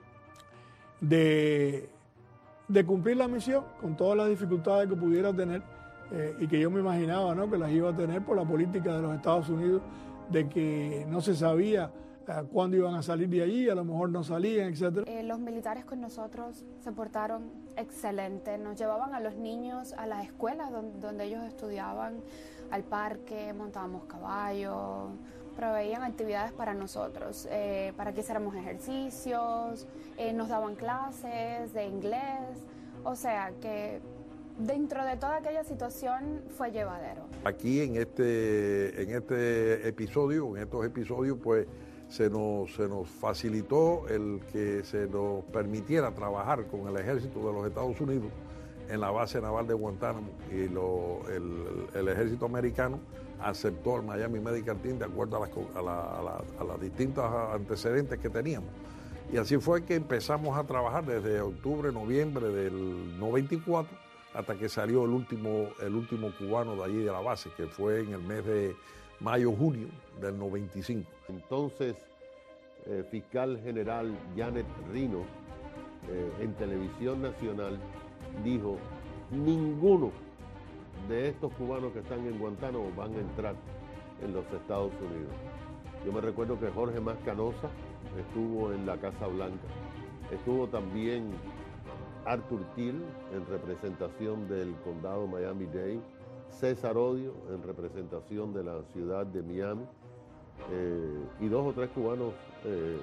de, de cumplir la misión con todas las dificultades que pudiera tener. Eh, y que yo me imaginaba, ¿no?, que las iba a tener por la política de los Estados Unidos, de que no se sabía eh, cuándo iban a salir de allí, a lo mejor no salían, etcétera. Eh, los militares con nosotros se portaron excelente, nos llevaban a los niños a las escuelas donde, donde ellos estudiaban, al parque, montábamos caballos, proveían actividades para nosotros, eh, para que hiciéramos ejercicios, eh, nos daban clases de inglés, o sea que dentro de toda aquella situación fue llevadero. Aquí en este, en este episodio, en estos episodios, pues se nos, se nos facilitó el que se nos permitiera trabajar con el ejército de los Estados Unidos en la base naval de Guantánamo, y lo, el, el ejército americano aceptó el Miami Medical Team de acuerdo a las, a la, a la, a las distintas antecedentes que teníamos. Y así fue que empezamos a trabajar desde octubre, noviembre del noventa y cuatro, hasta que salió el último, el último cubano de allí de la base, que fue en el mes de mayo, junio del noventa y cinco. Entonces, eh, fiscal general Janet Rino, eh, en Televisión Nacional, dijo: ninguno de estos cubanos que están en Guantánamo van a entrar en los Estados Unidos. Yo me recuerdo que Jorge Mascanosa estuvo en la Casa Blanca, estuvo también Arthur Thiel en representación del condado Miami-Dade, César Odio en representación de la ciudad de Miami, eh, y dos o tres cubanos eh,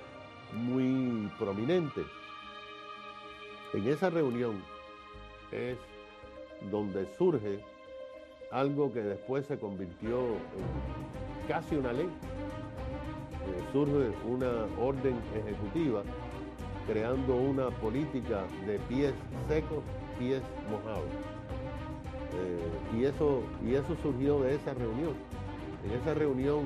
muy prominentes. En esa reunión es donde surge algo que después se convirtió en casi una ley. Eh, surge una orden ejecutiva creando una política de pies secos, pies mojados. Eh, y, eso, y eso surgió de esa reunión. En esa reunión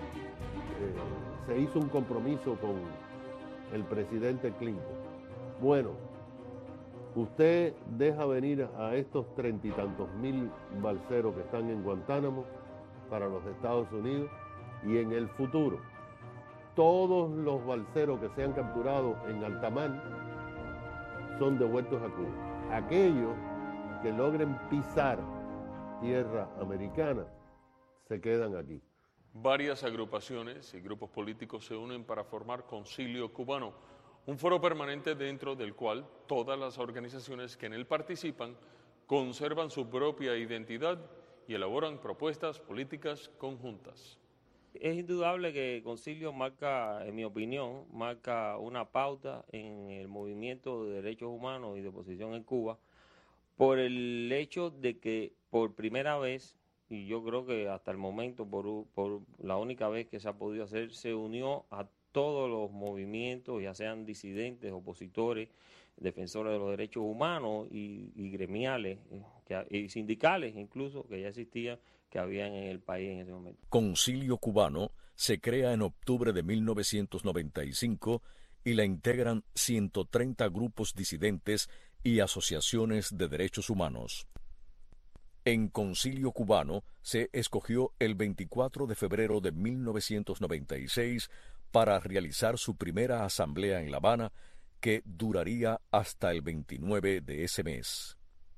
eh, se hizo un compromiso con el presidente Clinton. Bueno, Usted deja venir a estos treinta y tantos mil balseros que están en Guantánamo para los Estados Unidos y en el futuro todos los balseros que sean capturados en alta mar son devueltos a Cuba. Aquellos que logren pisar tierra americana se quedan aquí. Varias agrupaciones y grupos políticos se unen para formar Concilio Cubano, un foro permanente dentro del cual todas las organizaciones que en él participan conservan su propia identidad y elaboran propuestas políticas conjuntas. Es indudable que Concilio marca, en mi opinión, marca una pauta en el movimiento de derechos humanos y de oposición en Cuba, por el hecho de que por primera vez, y yo creo que hasta el momento, por, por la única vez que se ha podido hacer, se unió a todos los movimientos, ya sean disidentes, opositores, defensores de los derechos humanos y, y gremiales, eh, que, y sindicales incluso, que ya existían, que habían en el país en ese momento. Concilio Cubano se crea en octubre de mil novecientos noventa y cinco y la integran ciento treinta grupos disidentes y asociaciones de derechos humanos. En Concilio Cubano se escogió el veinticuatro de febrero de mil novecientos noventa y seis para realizar su primera asamblea en La Habana, que duraría hasta el veintinueve de ese mes.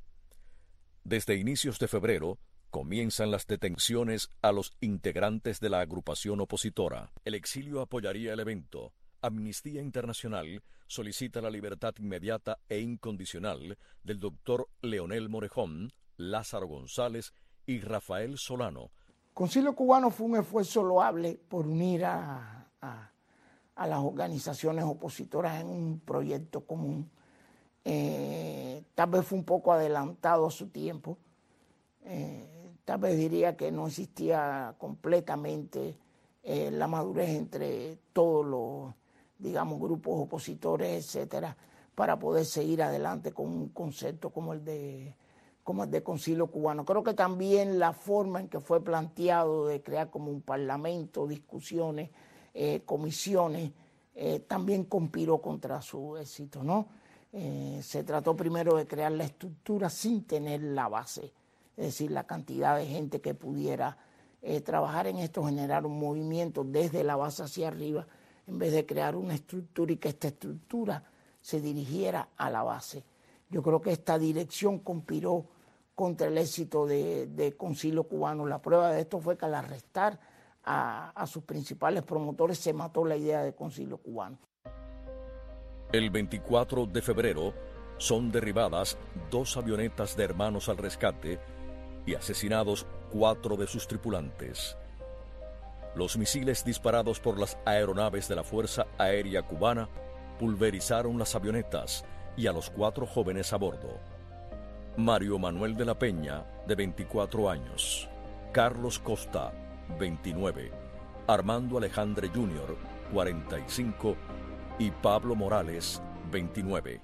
Desde inicios de febrero comienzan las detenciones a los integrantes de la agrupación opositora. El exilio apoyaría el evento. Amnistía Internacional solicita la libertad inmediata e incondicional del doctor Leonel Morejón, Lázaro González y Rafael Solano. Concilio Cubano fue un esfuerzo loable por unir a, a, a las organizaciones opositoras en un proyecto común. Eh, tal vez fue un poco adelantado a su tiempo. Eh, tal vez diría que no existía completamente eh, la madurez entre todos los, digamos, grupos opositores, etcétera, para poder seguir adelante con un concepto como el de como el de Concilio Cubano. Creo que también la forma en que fue planteado de crear como un parlamento, discusiones, eh, comisiones, eh, también conspiró contra su éxito, ¿no? Eh, se trató primero de crear la estructura sin tener la base, es decir, la cantidad de gente que pudiera eh, trabajar en esto, generar un movimiento desde la base hacia arriba, en vez de crear una estructura y que esta estructura se dirigiera a la base. Yo creo que esta dirección conspiró contra el éxito de, de Concilio Cubano. La prueba de esto fue que al arrestar a, a sus principales promotores se mató la idea de Concilio Cubano. El veinticuatro de febrero son derribadas dos avionetas de Hermanos al Rescate y asesinados cuatro de sus tripulantes. Los misiles disparados por las aeronaves de la Fuerza Aérea Cubana pulverizaron las avionetas y a los cuatro jóvenes a bordo. Mario Manuel de la Peña, de veinticuatro años, Carlos Costa, veintinueve, Armando Alejandre junior, cuarenta y cinco, y Pablo Morales, veintinueve.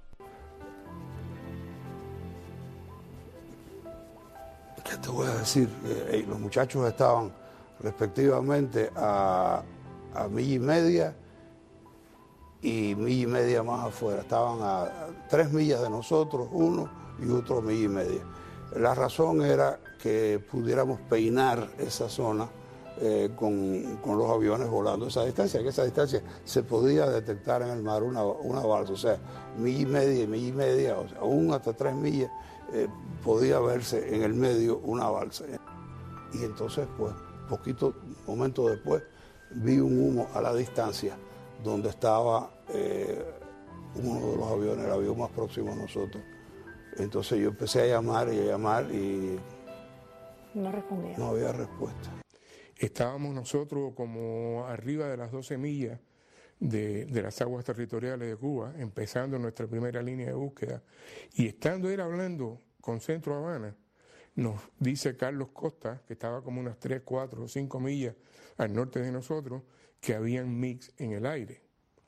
¿Qué te voy a decir? Eh, los muchachos estaban respectivamente a, a milla y media y milla y media más afuera. Estaban a, a tres millas de nosotros, uno y otro milla y media. La razón era que pudiéramos peinar esa zona eh, con, con los aviones volando esa distancia, que esa distancia se podía detectar en el mar una, una balsa, o sea, milla y media y milla y media, o sea, aún hasta tres millas eh, podía verse en el medio una balsa. Y entonces, pues, poquito momento después, vi un humo a la distancia donde estaba eh, uno de los aviones, el avión más próximo a nosotros. Entonces yo empecé a llamar y a llamar y no respondía. No había respuesta. Estábamos nosotros como arriba de las doce millas de, de las aguas territoriales de Cuba, empezando nuestra primera línea de búsqueda, y estando él hablando con Centro Habana, nos dice Carlos Costa, que estaba como unas tres, cuatro o cinco millas al norte de nosotros, que habían MiGs en el aire.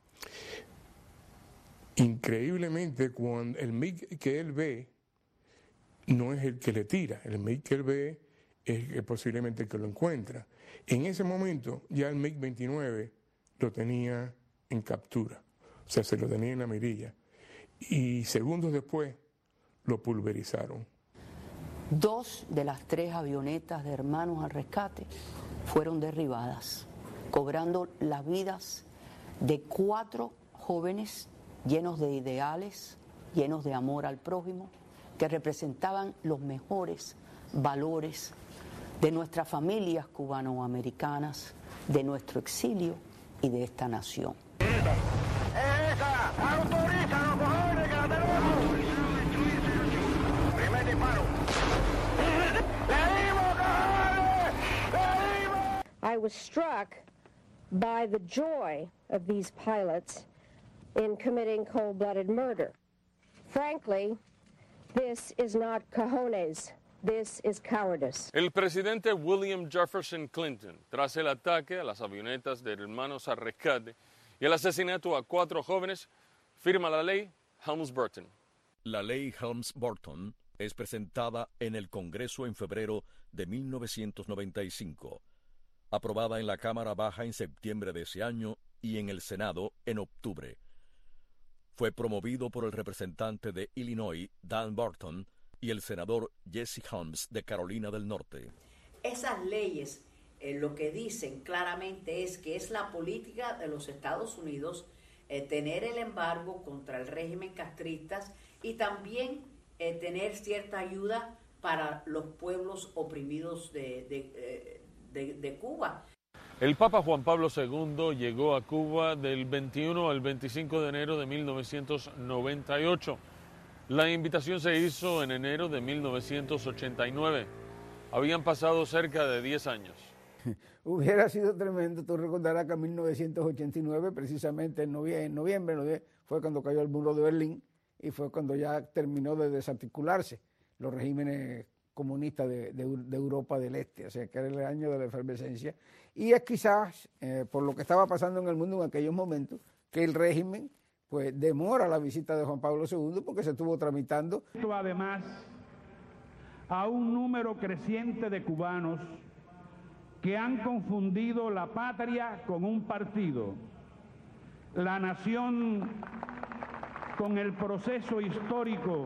Increíblemente, cuando el MiG que él ve no es el que le tira, el MiG que él ve es el, posiblemente el que lo encuentra. En ese momento ya el MiG veintinueve lo tenía en captura, o sea, se lo tenía en la mirilla. y segundos después lo pulverizaron. Dos de las tres avionetas de Hermanos al Rescate fueron derribadas, cobrando las vidas de cuatro jóvenes llenos de ideales, llenos de amor al prójimo, que representaban los mejores valores de nuestras familias cubanoamericanas, de nuestro exilio y de esta nación. I was struck by the joy of these pilots in committing cold-blooded murder. Frankly, this is not cojones. This is cowardice. El presidente William Jefferson Clinton, tras el ataque a las avionetas de Hermanos al Rescate y el asesinato a cuatro jóvenes, firma la ley Helms-Burton. La ley Helms-Burton es presentada en el Congreso en febrero de mil novecientos noventa y cinco, aprobada en la Cámara Baja en septiembre de ese año y en el Senado en octubre. Fue promovido por el representante de Illinois, Dan Burton, y el senador Jesse Helms de Carolina del Norte. Esas leyes eh, lo que dicen claramente es que es la política de los Estados Unidos eh, tener el embargo contra el régimen castrista y también eh, tener cierta ayuda para los pueblos oprimidos de, de, eh, de, de Cuba. El Papa Juan Pablo segundo llegó a Cuba del veintiuno al veinticinco de enero de mil novecientos noventa y ocho. La invitación se hizo en enero de mil novecientos ochenta y nueve. Habían pasado cerca de diez años. Hubiera sido tremendo. Tú recordarás que en mil novecientos ochenta y nueve, precisamente en noviembre, en noviembre, fue cuando cayó el muro de Berlín y fue cuando ya terminó de desarticularse los regímenes comunistas de, de, de Europa del Este. O sea, que era el año de la efervescencia. Y es quizás, eh, por lo que estaba pasando en el mundo en aquellos momentos, que el régimen pues demora la visita de Juan Pablo segundo porque se estuvo tramitando. Además, a un número creciente de cubanos que han confundido la patria con un partido, la nación con el proceso histórico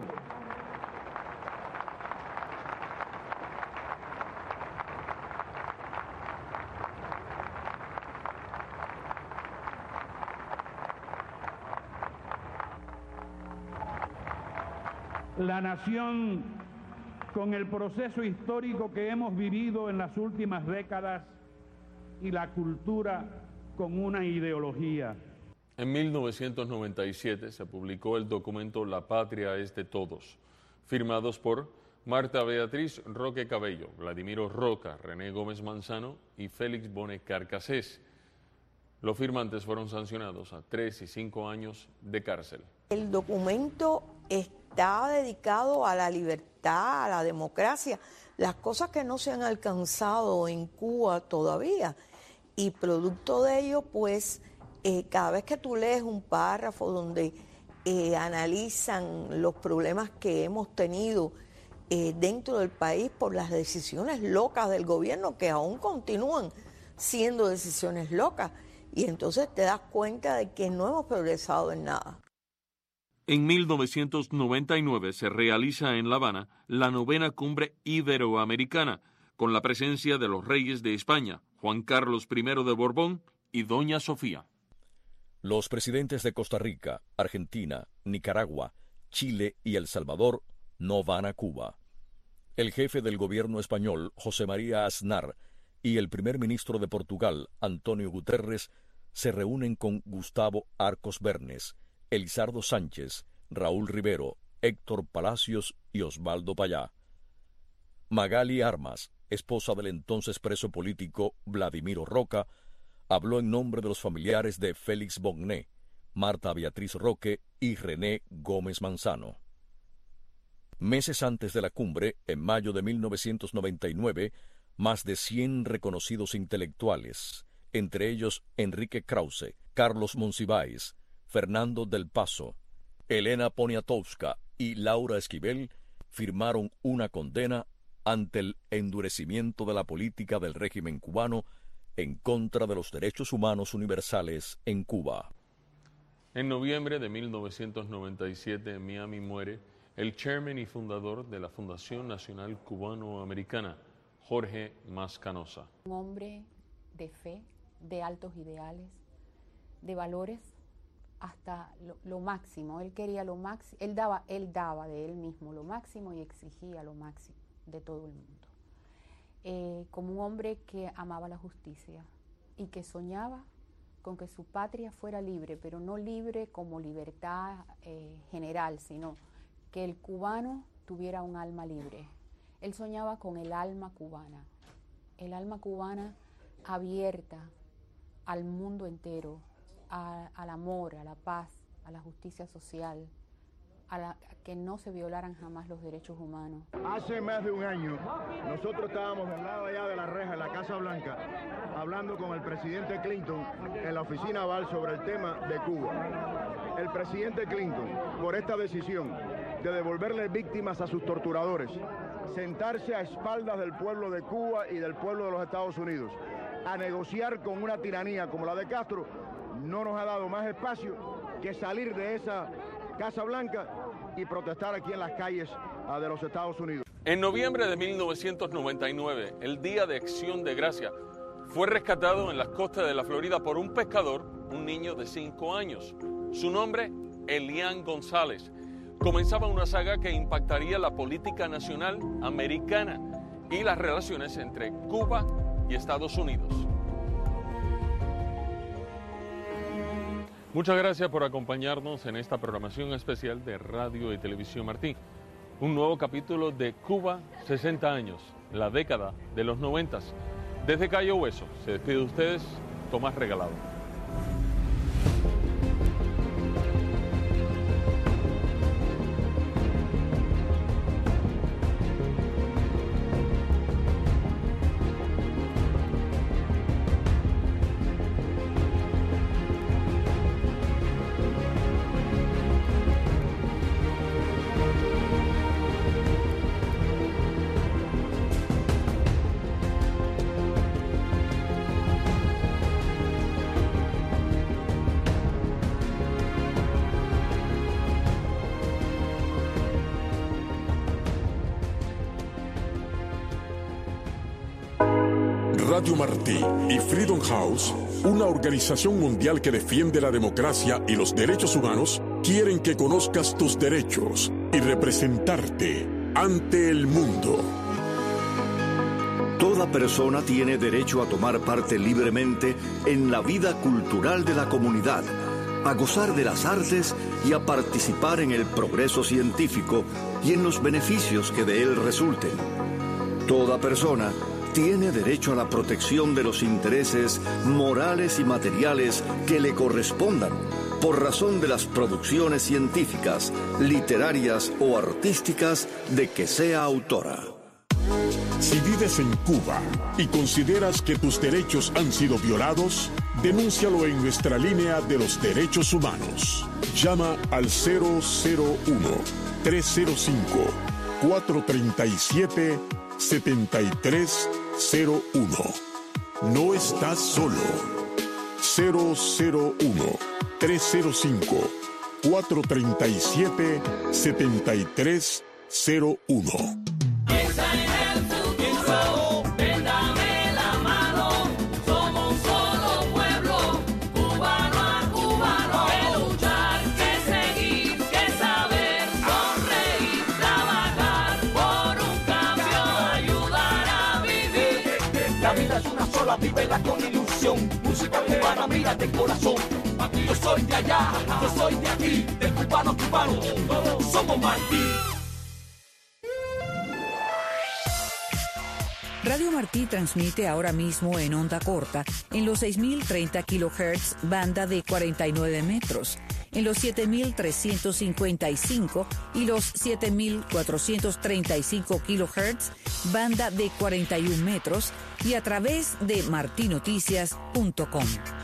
la nación con el proceso histórico que hemos vivido en las últimas décadas y la cultura con una ideología. En mil novecientos noventa y siete se publicó el documento La Patria es de Todos, firmados por Marta Beatriz Roque Cabello, Vladimiro Roca, René Gómez Manzano y Félix Bonet Carcassés. Los firmantes fueron sancionados a tres y cinco años de cárcel. El documento está dedicado a la libertad, a la democracia, las cosas que no se han alcanzado en Cuba todavía. Y producto de ello, pues, eh, cada vez que tú lees un párrafo donde eh, analizan los problemas que hemos tenido eh, dentro del país por las decisiones locas del gobierno, que aún continúan siendo decisiones locas, y entonces te das cuenta de que no hemos progresado en nada. En mil novecientos noventa y nueve se realiza en La Habana la novena cumbre iberoamericana, con la presencia de los reyes de España, Juan Carlos primero de Borbón y Doña Sofía. Los presidentes de Costa Rica, Argentina, Nicaragua, Chile y El Salvador no van a Cuba. El jefe del gobierno español, José María Aznar, y el primer ministro de Portugal, Antonio Guterres, se reúnen con Gustavo Arcos Bernes, Elizardo Sánchez, Raúl Rivero, Héctor Palacios y Osvaldo Payá. Magali Armas, esposa del entonces preso político Vladimiro Roca, habló en nombre de los familiares de Félix Bonet, Marta Beatriz Roque y René Gómez Manzano. Meses antes de la cumbre, en mayo de mil novecientos noventa y nueve, más de cien reconocidos intelectuales, entre ellos Enrique Krause, Carlos Monsiváis, Fernando del Paso, Elena Poniatowska y Laura Esquivel, firmaron una condena ante el endurecimiento de la política del régimen cubano en contra de los derechos humanos universales en Cuba. En noviembre de mil novecientos noventa y siete en Miami muere el chairman y fundador de la Fundación Nacional Cubano-Americana, Jorge Mascanosa. Un hombre de fe, de altos ideales, de valores hasta lo, lo máximo. Él quería lo máximo, él daba, él daba de él mismo lo máximo y exigía lo máximo de todo el mundo. Eh, como un hombre que amaba la justicia y que soñaba con que su patria fuera libre, pero no libre como libertad eh, general, sino que el cubano tuviera un alma libre. Él soñaba con el alma cubana, el alma cubana abierta al mundo entero, a, al amor, a la paz, a la justicia social, a, la, a que no se violaran jamás los derechos humanos. Hace más de un año, nosotros estábamos al lado allá de la reja, en la Casa Blanca, hablando con el presidente Clinton en la oficina Oval sobre el tema de Cuba. El presidente Clinton, por esta decisión de devolverle víctimas a sus torturadores, sentarse a espaldas del pueblo de Cuba y del pueblo de los Estados Unidos, a negociar con una tiranía como la de Castro, no nos ha dado más espacio que salir de esa Casa Blanca y protestar aquí en las calles uh, de los Estados Unidos. En noviembre de mil novecientos noventa y nueve, el Día de Acción de Gracia, fue rescatado en las costas de la Florida por un pescador, un niño de cinco años. Su nombre, Elian González. Comenzaba una saga que impactaría la política nacional americana y las relaciones entre Cuba y Estados Unidos. Muchas gracias por acompañarnos en esta programación especial de Radio y Televisión Martí. Un nuevo capítulo de Cuba, sesenta años, la década de los noventas. Desde Cayo Hueso, se despide de ustedes Tomás Regalado. Radio Martí y Freedom House, una organización mundial que defiende la democracia y los derechos humanos, quieren que conozcas tus derechos y representarte ante el mundo. Toda persona tiene derecho a tomar parte libremente en la vida cultural de la comunidad, a gozar de las artes y a participar en el progreso científico y en los beneficios que de él resulten. Toda persona tiene derecho a la protección de los intereses morales y materiales que le correspondan por razón de las producciones científicas, literarias o artísticas de que sea autora. Si vives en Cuba y consideras que tus derechos han sido violados, denúncialo en nuestra línea de los derechos humanos. Llama al cero cero uno, tres cero cinco, cuatro tres siete, siete tres cero uno. No estás solo. cero cero uno, tres cero cinco, cuatro tres siete, siete tres cero uno. Piensa en el futuro, ven, dame la mano. Somos un solo pueblo, cubano a cubano. Que luchar, que seguir, que saber, sonreír, trabajar por un cambio, ayudar a vivir. La vida es una sola, vívela con ilusión. Música cubana, mira de corazón. Yo soy de allá, yo soy de aquí, del cubano cubano, todos somos Martí. Radio Martí transmite ahora mismo en onda corta en los seis mil treinta kilohertz, banda de cuarenta y nueve metros, en los siete mil trescientos cincuenta y cinco y los siete mil cuatrocientos treinta y cinco kilohertz, banda de cuarenta y un metros, y a través de martinoticias punto com.